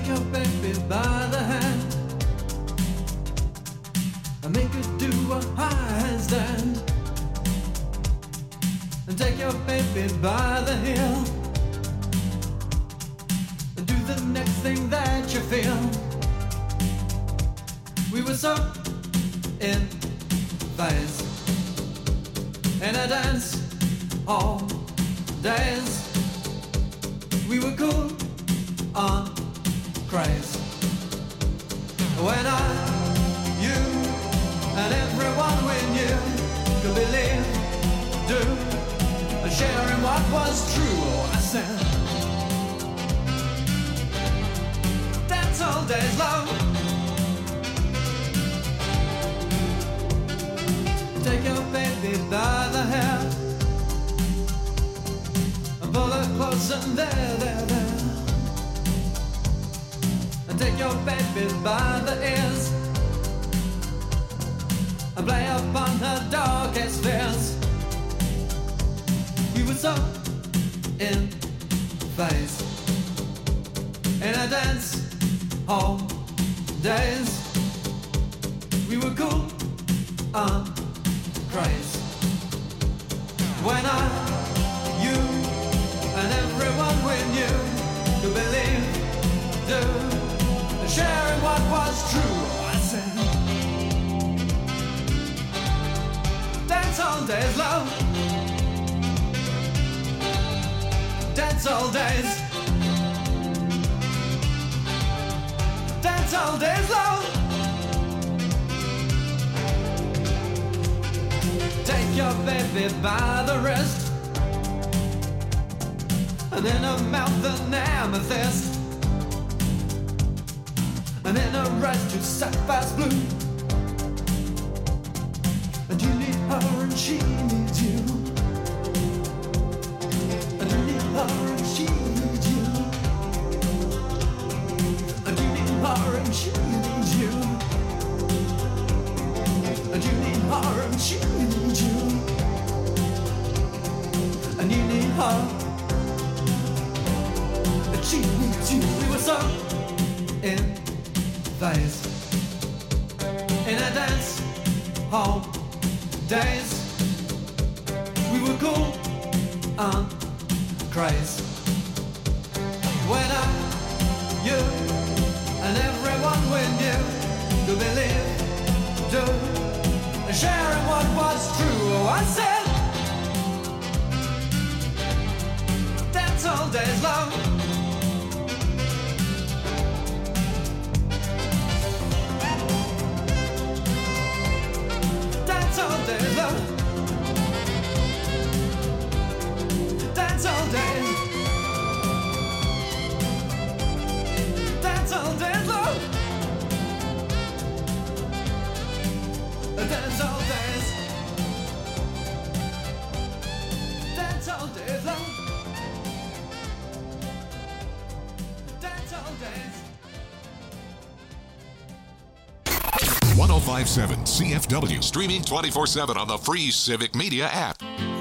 your baby by the hand and make her do a high handstand. And take your baby by the heel and do the next thing that you feel. We were so in phase in a dance all days. We were cool on craze. When I, you, and everyone we knew could believe, do, and share in what was true. Oh, I said, dance all days long. Take your baby by the hair and pull her close and there. And take your baby by the ears and play upon her darkest fears. We were so in phase in a dance hall days. We were cool on craze. When I, you, and everyone we knew could believe, do, and share in what was true. Oh, I said, dance all days, love. Dance all days. Dance all days, love. Take your baby by the wrist and in her mouth an amethyst, and in her eyes two sapphires blue. And you need her and she needs you, and you need her and she needs you, and you need her and she needs you, and you need her and she needs you, and you need her and she needs you. We were so in phase in a dance hall days. We were cool on craze. When I, you, and everyone we knew could believe, do, and share in what was true. Oh, I said, dance all days long. Dance all days long. Dance all days. Dance all days long. Dance all days. Dance all days long. Dance all days. 1057 CFW, streaming 24/7 on the free Civic Media app.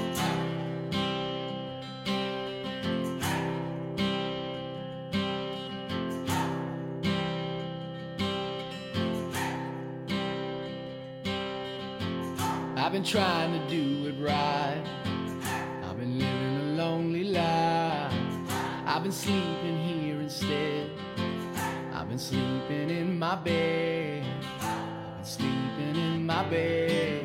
I've been trying to do it right. I've been living a lonely life. I've been sleeping here instead. I've been sleeping in my bed. I've been sleeping in my bed.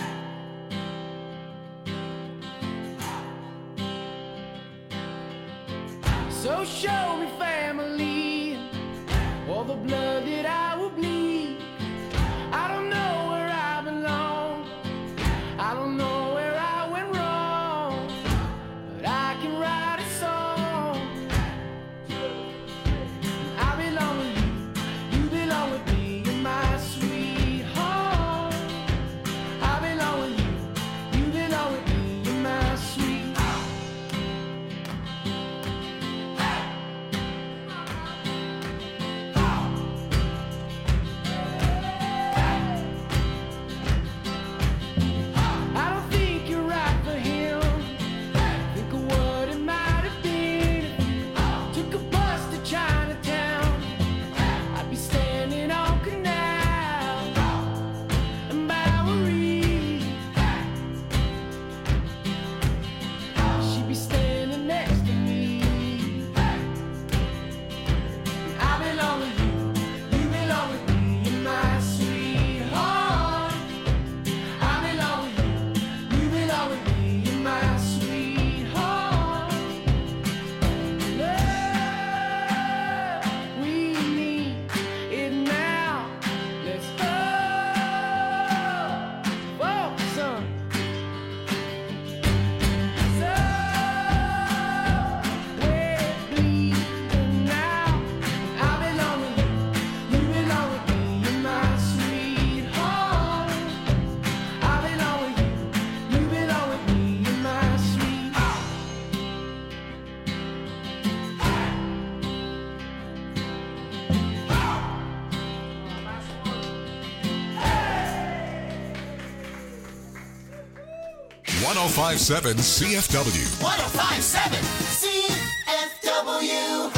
So show me family, all the blood that I will bleed. I don't know where I belong. I don't know where I went wrong, but I can write a song. I belong with you, you belong with me, you're my sweet home. I belong with you, you belong with me, you're my sweet home. 1057 CFW. 1057 CFW.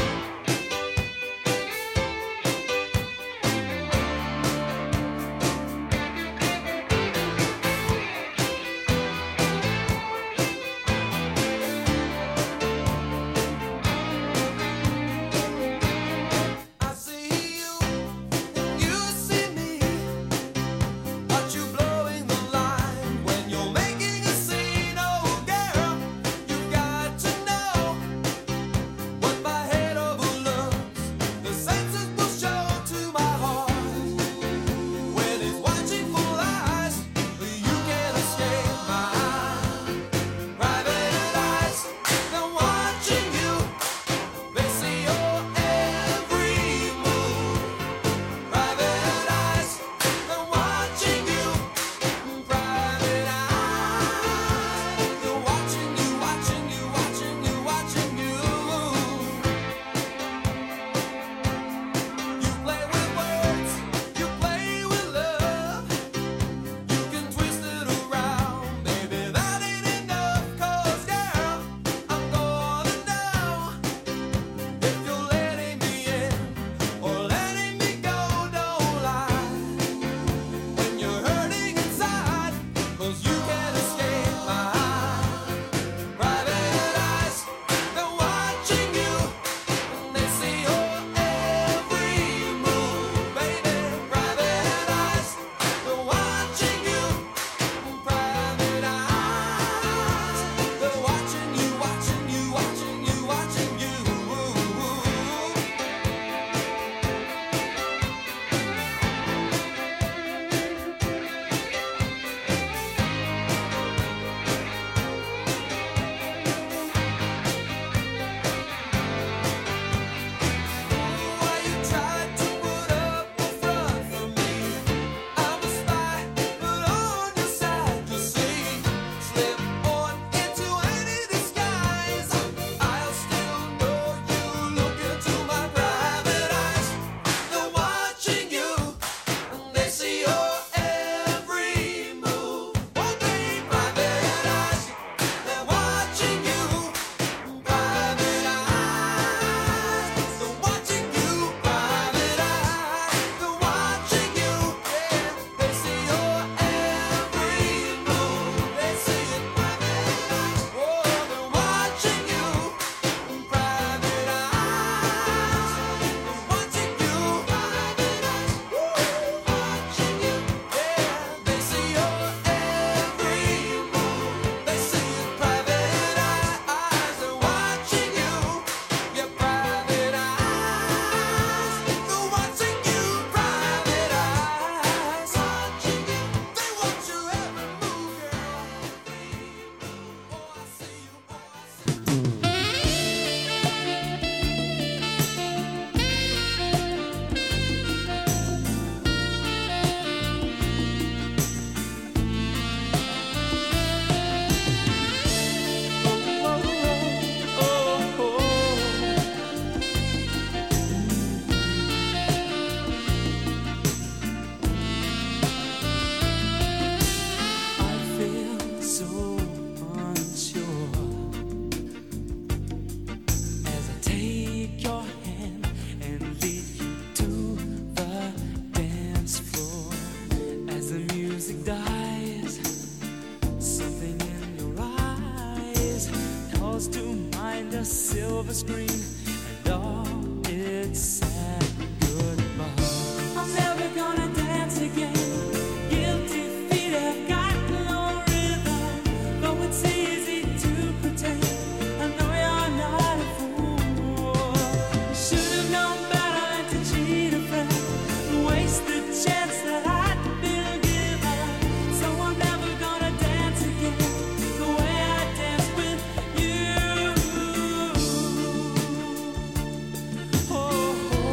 Oh,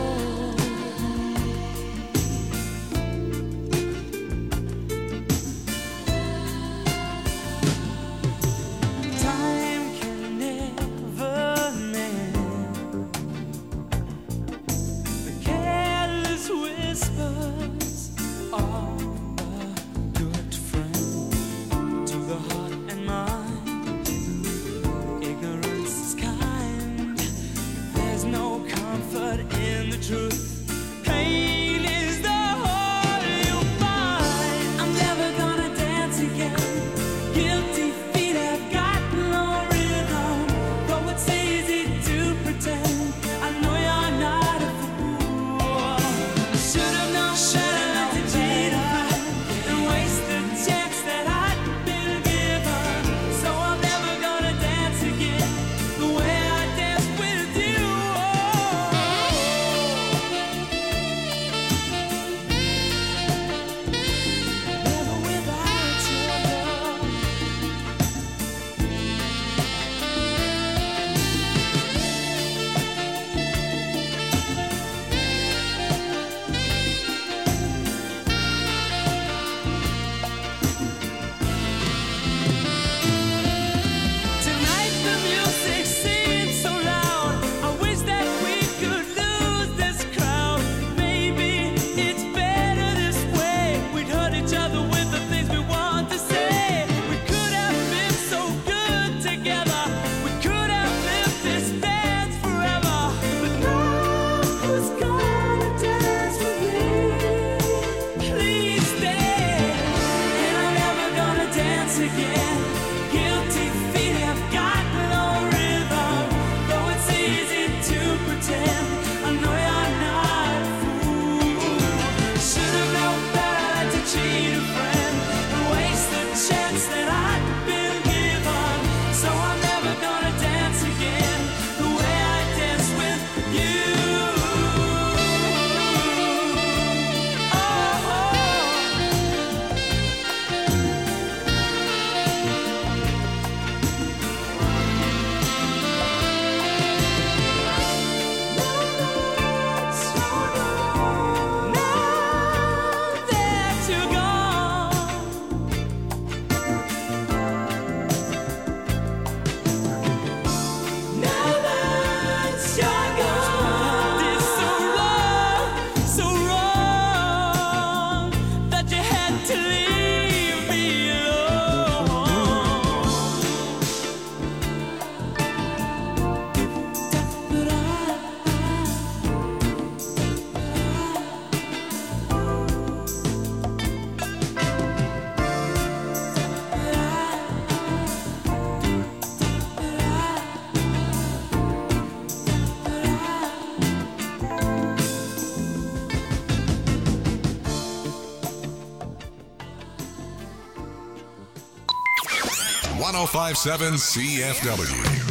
1057 CFW.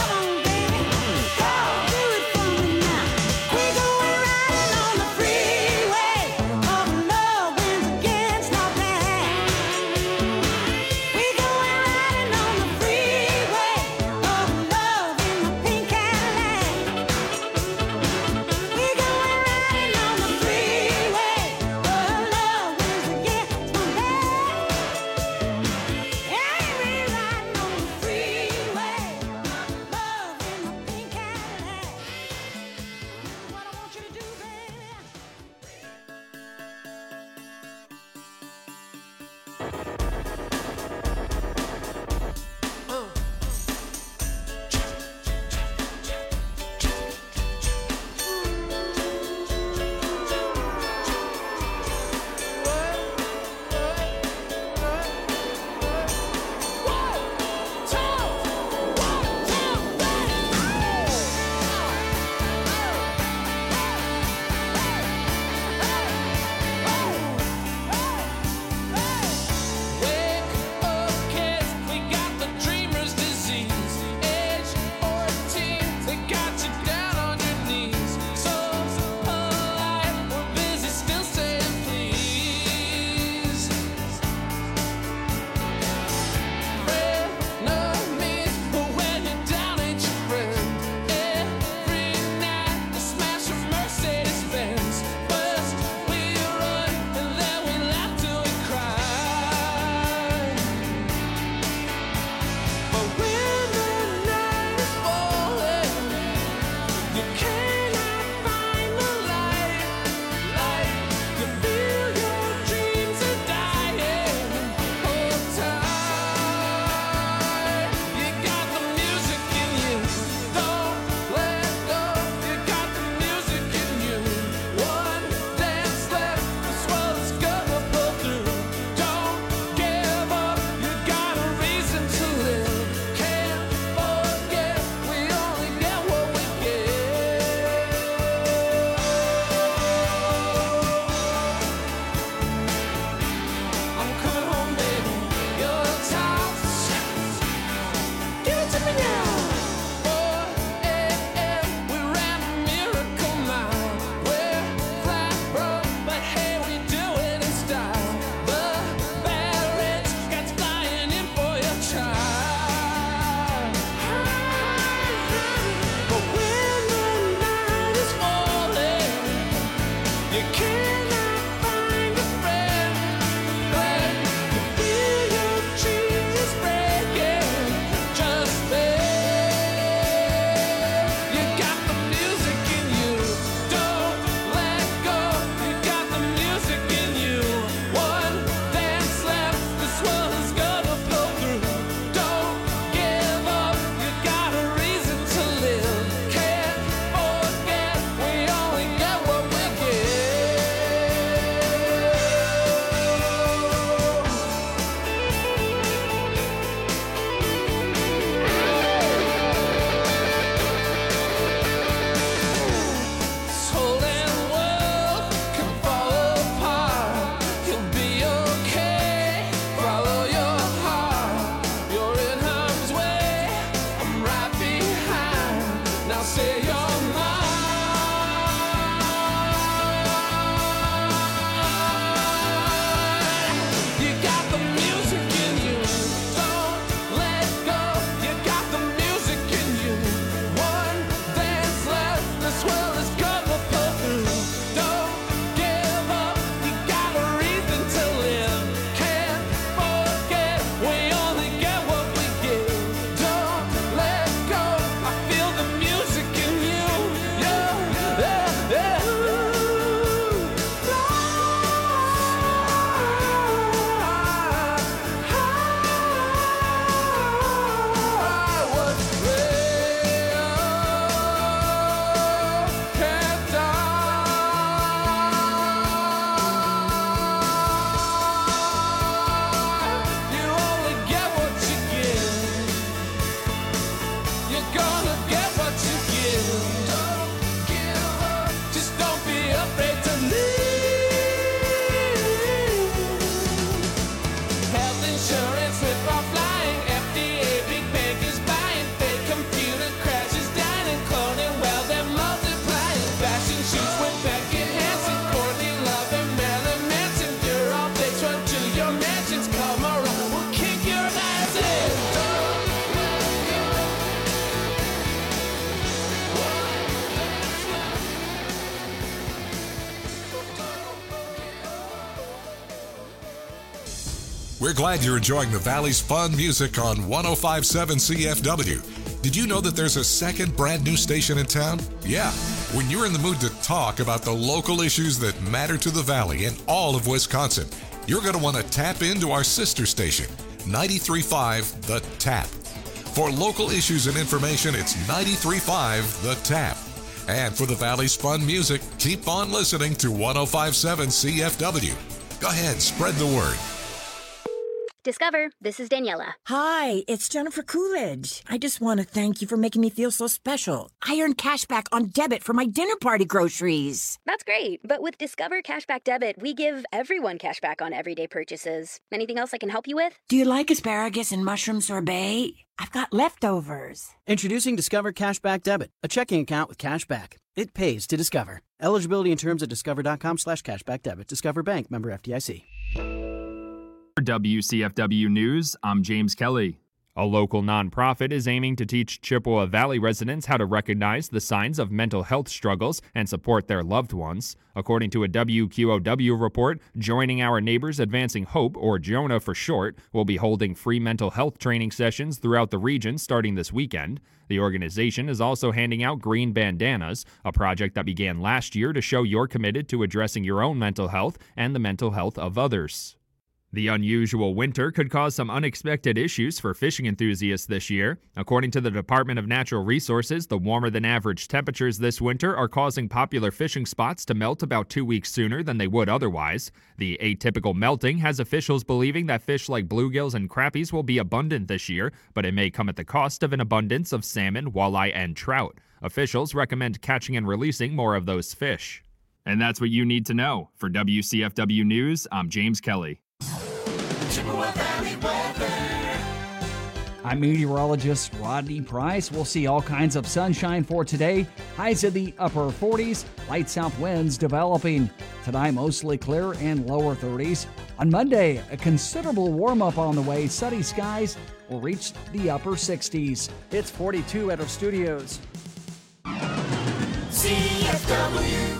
Free We're glad you're enjoying the Valley's fun music on 105.7 CFW. Did you know that there's a second brand new station in town? Yeah. When you're in the mood to talk about the local issues that matter to the Valley and all of Wisconsin, you're going to want to tap into our sister station, 93.5 The Tap. For local issues and information, it's 93.5 The Tap. And for the Valley's fun music, keep on listening to 105.7 CFW. Go ahead, spread the word. Discover, this is Daniela. Hi, it's Jennifer Coolidge. I just want to thank you for making me feel so special. I earned cash back on debit for my dinner party groceries. That's great, but with Discover Cashback Debit, we give everyone cash back on everyday purchases. Anything else I can help you with? Do you like asparagus and mushroom sorbet? I've got leftovers. Introducing Discover Cashback Debit, a checking account with cash back. It pays to Discover. Eligibility and terms at discover.com/cashbackdebit. Discover Bank, member FDIC. For WCFW News, I'm James Kelly. A local nonprofit is aiming to teach Chippewa Valley residents how to recognize the signs of mental health struggles and support their loved ones. According to a WQOW report, Joining Our Neighbors Advancing Hope, or JONA for short, will be holding free mental health training sessions throughout the region starting this weekend. The organization is also handing out green bandanas, a project that began last year to show you're committed to addressing your own mental health and the mental health of others. The unusual winter could cause some unexpected issues for fishing enthusiasts this year. According to the Department of Natural Resources, the warmer-than-average temperatures this winter are causing popular fishing spots to melt about 2 weeks sooner than they would otherwise. The atypical melting has officials believing that fish like bluegills and crappies will be abundant this year, but it may come at the cost of an abundance of salmon, walleye, and trout. Officials recommend catching and releasing more of those fish. And that's what you need to know. For WCFW News, I'm James Kelly. Chippewa Valley weather. I'm meteorologist Rodney Price. We'll see all kinds of sunshine for today. Highs in the upper 40s, light south winds developing. Tonight, mostly clear and lower 30s. On Monday, a considerable warm-up on the way. Sunny skies will reach the upper 60s. It's 42 at our studios. CFW.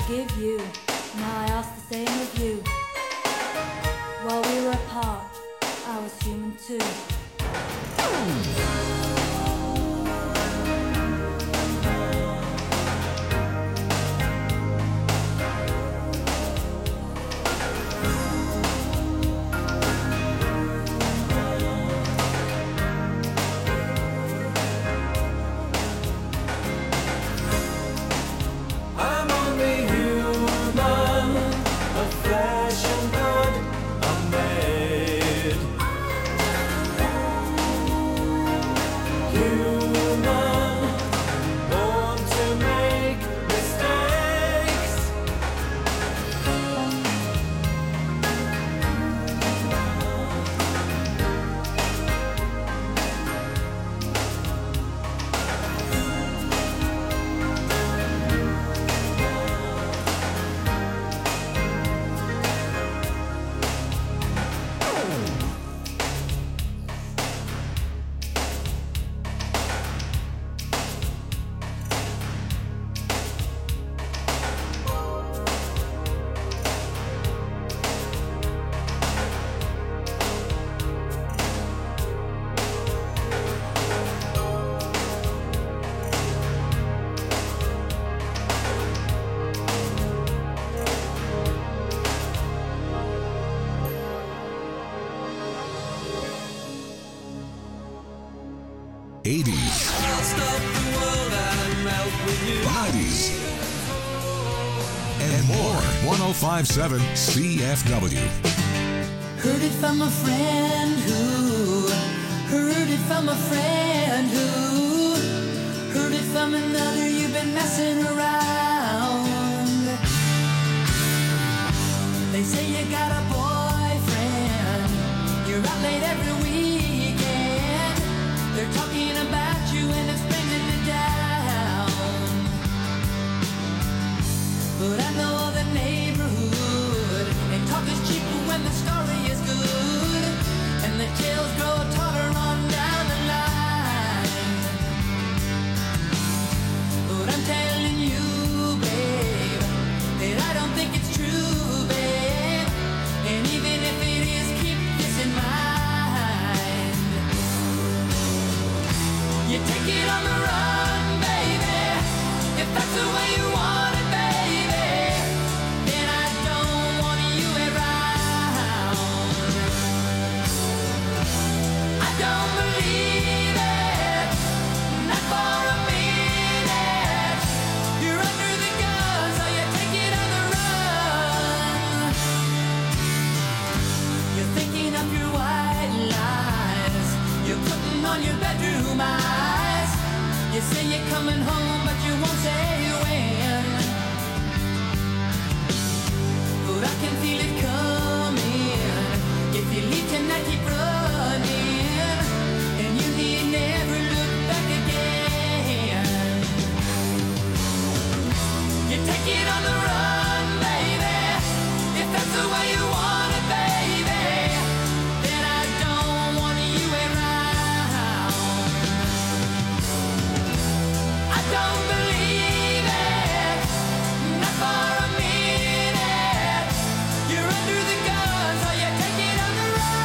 forgive you. Now I ask the same of you. While we were apart, I was human too. I'm only human, of flesh and blood, I'm made. Human, born to make mistakes. I'll stop the world and melt with you. 90s, and more. 105.7 CFW. Heard it from a friend who heard it from a friend who heard it from another. You've been messing around. They say you got a boyfriend. You're out late every weekend. They're talking about you and it's bringing me down. But I know the neighborhood, and talk is cheap when the story is good, and the tales grow taller on down the line. But I'm telling you, babe, that I don't think it's true, babe. And even if it is, keep this in mind. You take it on the run, baby, if that's the way you want it, baby. Then I don't want you around. I don't believe it, not for a minute. You're under the gun, so you take it on the run. You're thinking of your white lies. You're putting on your bedroom eyes. You say you're coming home, but you won't say when. But I can feel it coming. If you leave tonight, keep running, and you need never look back again. You take it on the run, baby, if that's the way you want it, baby. Then I don't want you around. I don't believe it, not for a minute. You're under the gun, so you take it on the run.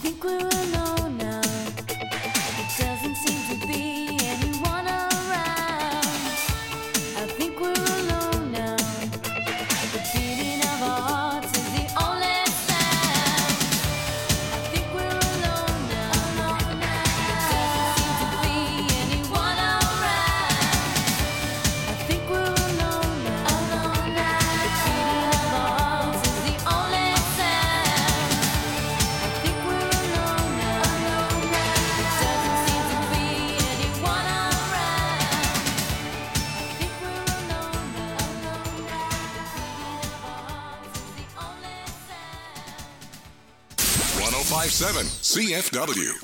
think we're alone now. It doesn't seem to be anyone around. I think we're alone now. The beating of our hearts is the only sound. I think we're alone now. It doesn't seem to be anyone around. I think we're alone now. The beating of our hearts is the only sound. I think we're alone now. It doesn't seem to be anyone around. I think we're alone now. The beating of our hearts is the only sound. 1057 CFW.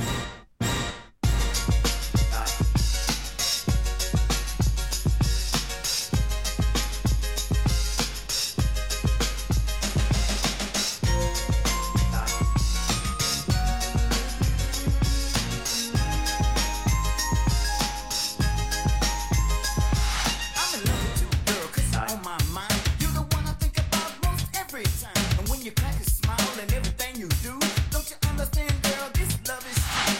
I'm in love with you, girl, 'cause you're on my mind. You're the one I think about most every time. And when you crack a smile and everything you do, don't you understand, girl, this love is true.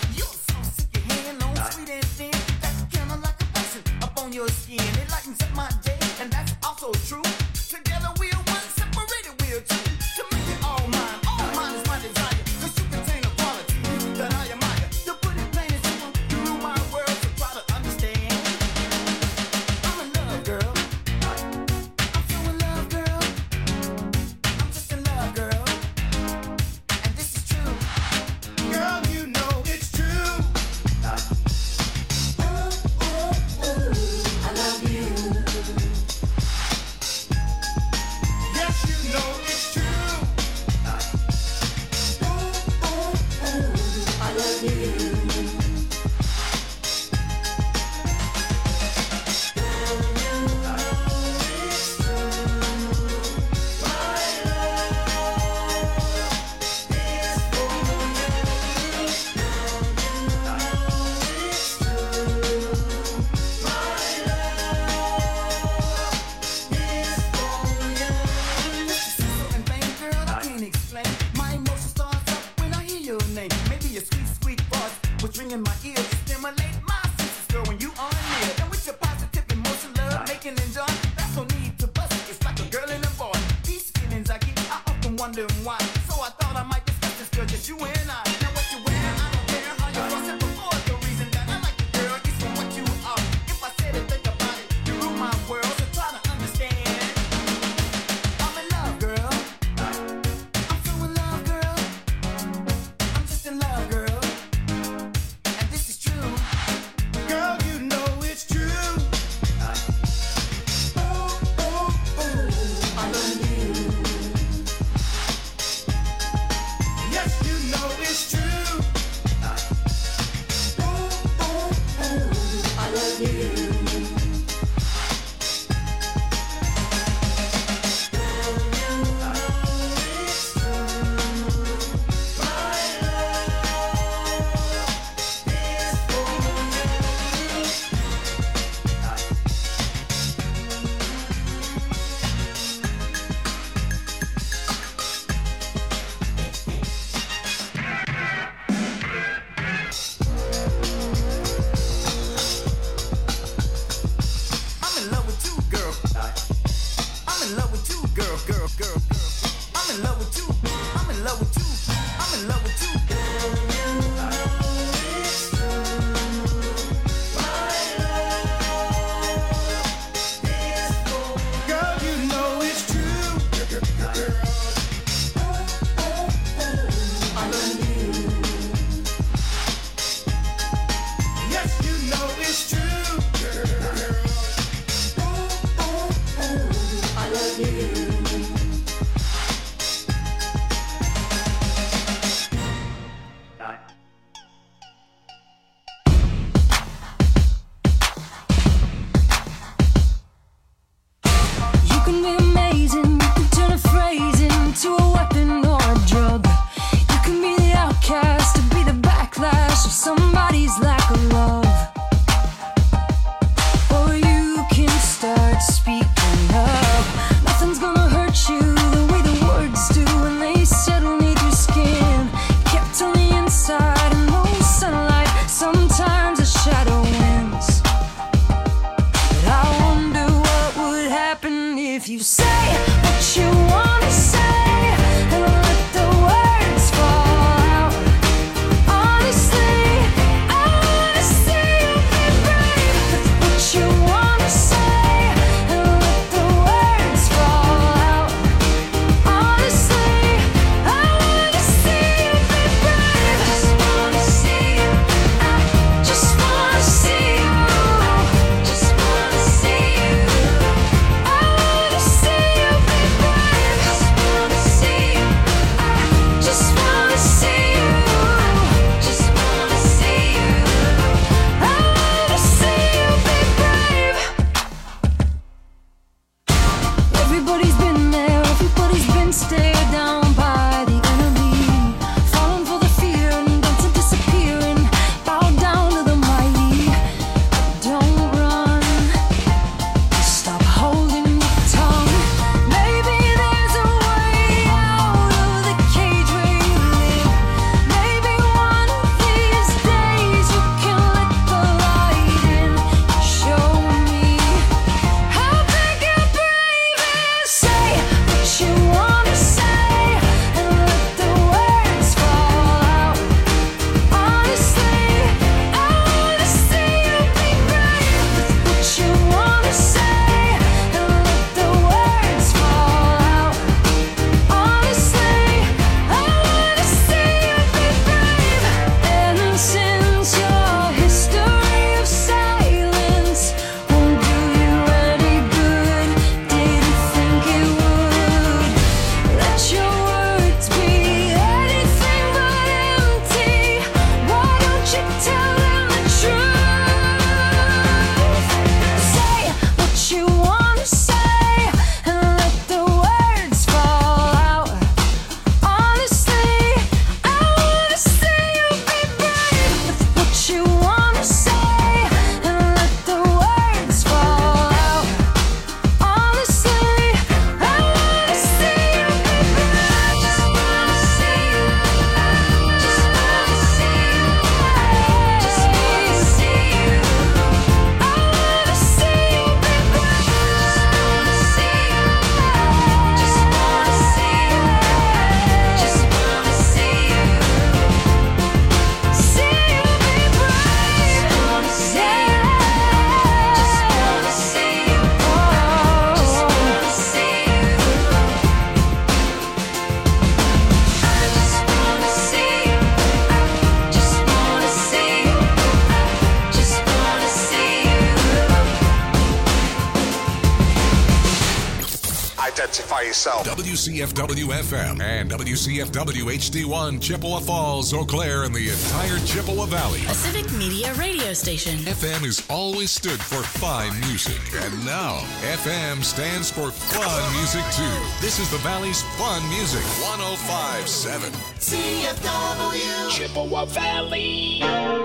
by yourself. WCFW FM and WCFW HD1, Chippewa Falls, Eau Claire, and the entire Chippewa Valley. A Civic Media radio station. FM has always stood for fine music, and now FM stands for fun music too. This is the Valley's fun music, 105.7 CFW Chippewa Valley.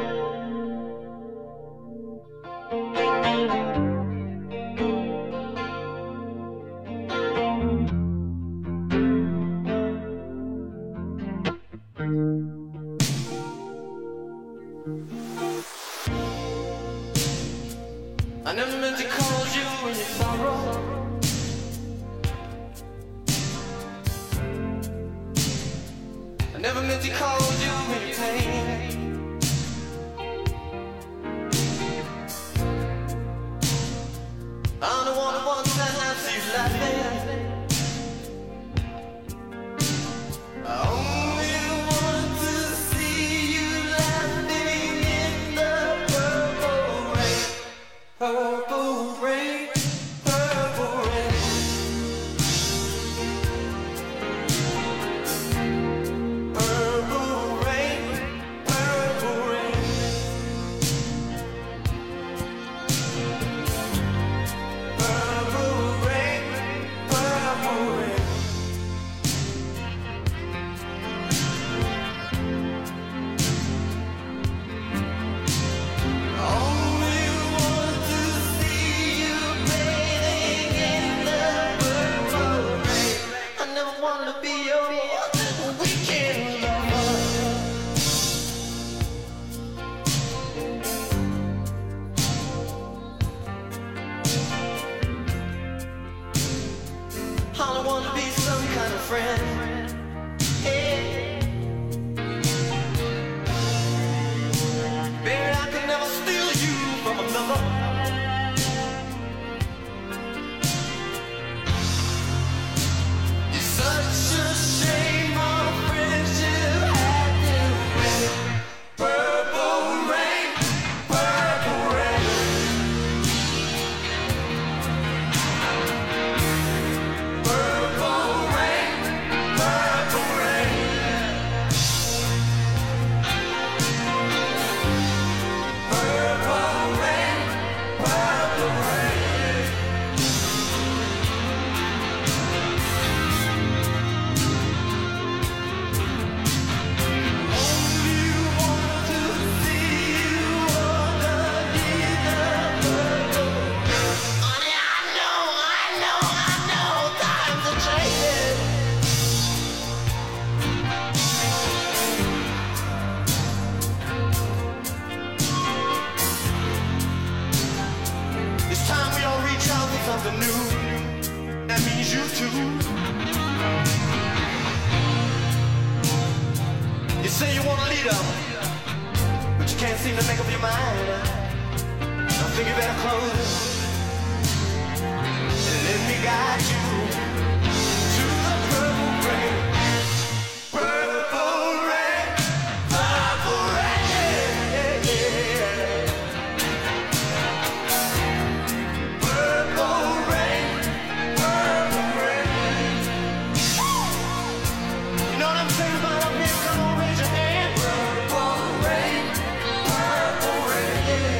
I never meant to call you in your sorrow. I never meant to call you in your pain. I'm the one who wants to have you laughing. I only want to see you laughing in the purple rain. Purple rain, purple rain. Purple rain, purple rain. Purple rain, purple rain. Only want to see you bathing in the purple rain. I never wanted to be your weekend lover. I don't want to be some kind of friend. Hey. Baby, I could never steal you from another. It's such a shame our friendship had to end. Purple rain, purple rain. Purple rain, purple rain. Purple rain, purple rain. Only want to see you underneath the purple rain. Honey, I know, times are changing. It's time we all reach out for something new. That means you too. You say you want a leader, but you can't seem to make up your mind. I think you better close and let me guide you to the purple rain. Purple rain, purple rain. Purple rain, purple rain. You know what I'm saying about up here? Come on, raise your hand. Purple rain, purple rain.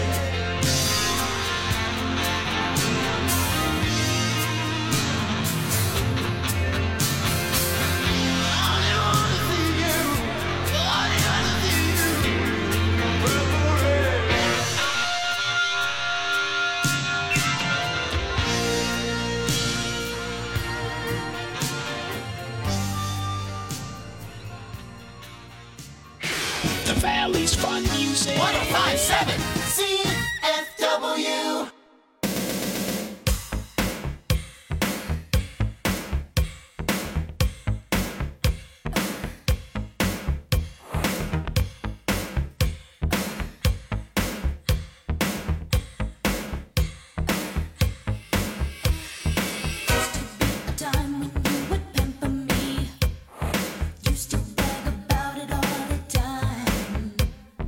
The Valley's fun music. 105.7 CFW. Used to brag about it all the time.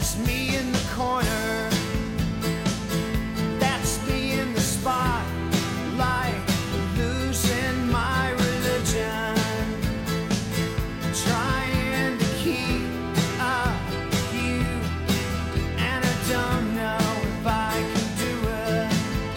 That's me in the corner. That's me in the spotlight, losing my religion, trying to keep up with you, and I don't know if I can do it.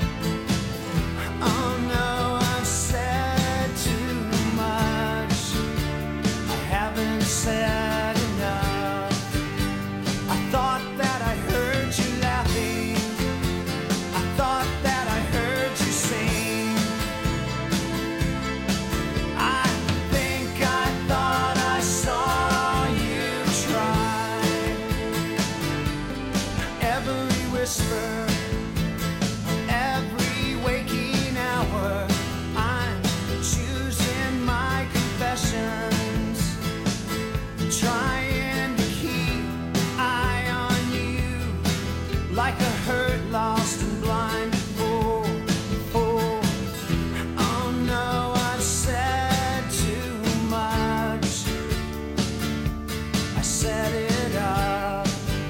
Oh no, I've said too much. I haven't said enough. I thought that I heard you laughing. I thought that I heard you sing. I think I thought I saw you try. Every whisper, every waking hour, I'm choosing my confessions, trying to keep eye on you like a hurt, lost and blind fool. Oh no, I've said too much. I set it up.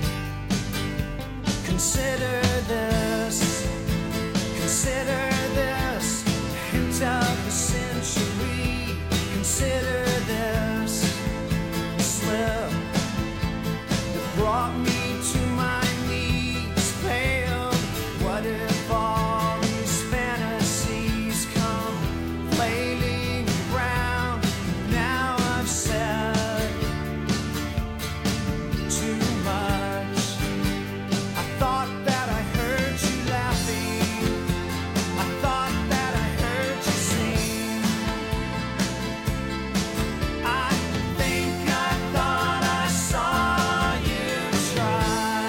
Consider this. Consider this. Hint of the century. Consider this slip that brought me to my knees, pale. What if all these fantasies come flailing around? Now I've said too much. I thought that I heard you laughing. I thought that I heard you sing. I think I thought I saw you try.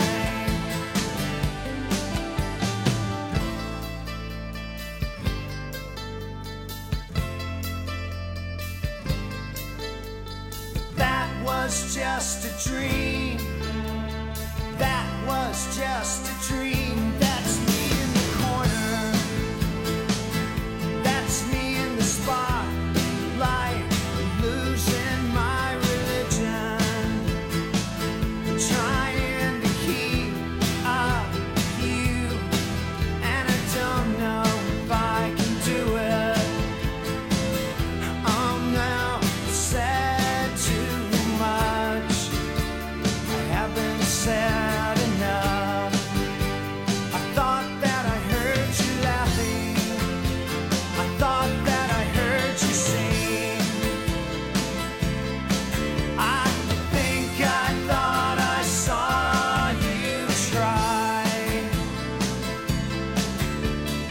That was just a dream. That was just a dream.